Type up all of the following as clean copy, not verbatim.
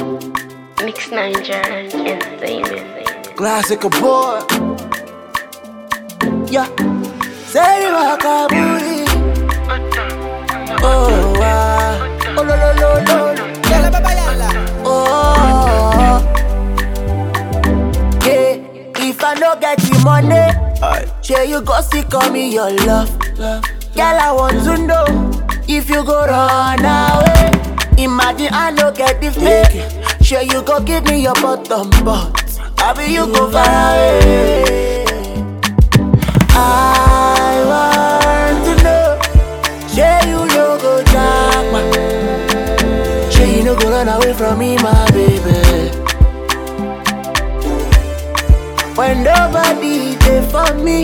Mix Niger Entertainment. Classic boy. Yeah. Say the Makaburi. Oh, wow. Oh, lo, lo, lo, lo. Yala, baba, yala. Oh. Yeah. If I no get the money, sure you go see call me your love. Girl, I want to know if you go run away. Imagine I no get the fake. Sure you go give me your bottom, but I be you go far away. I want to know, sure you no go jack my. Sure you no go run away from me, my baby. When nobody there for me,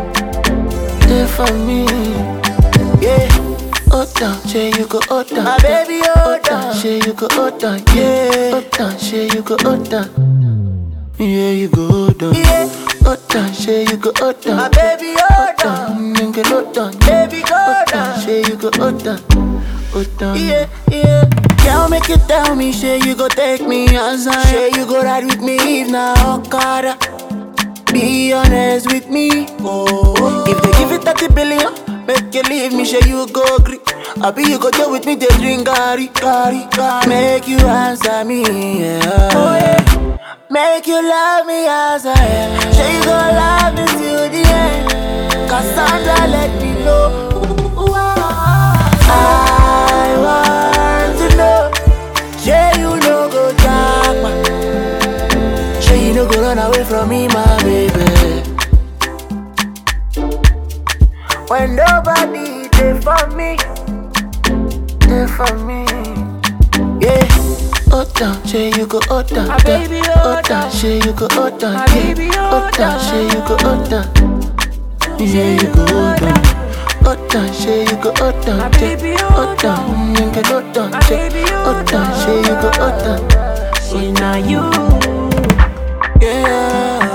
yeah. Hold down, share you go hold down. My baby, hold down, share you go hold down, yeah. Hold down, share you go hold down. Yeah, you go hold down. Yeah. Hold down, share you go hold down. My baby, hold down. Nigga, hold down. Baby, go down. Share you go hold down. Hold down. Yeah, yeah. Girl, make you tell me, share you go take me outside. Share you go ride with me, if not Okada. Be honest with me. Oh. If they give it 30 billion, make you leave me, sure you go agree. I be you go there with me, they drink gari. Make you answer me, yeah. Oh, yeah. Make you love me as I am. Sure you go love me till the end. Cassandra, let me know. I want to know. Sure you no go jack my. Sure you no go run away from me, my baby. When nobody there for me, yeah. Hold down, share you go hold down. My baby, hold down, share you go hold down. My baby, hold down, share you go hold down. Yeah, you go hold down. Hold down, share you go hold down. My baby, hold down. Nigga, hold down. My baby, Hold down, share you go hold down. See now you. Yeah.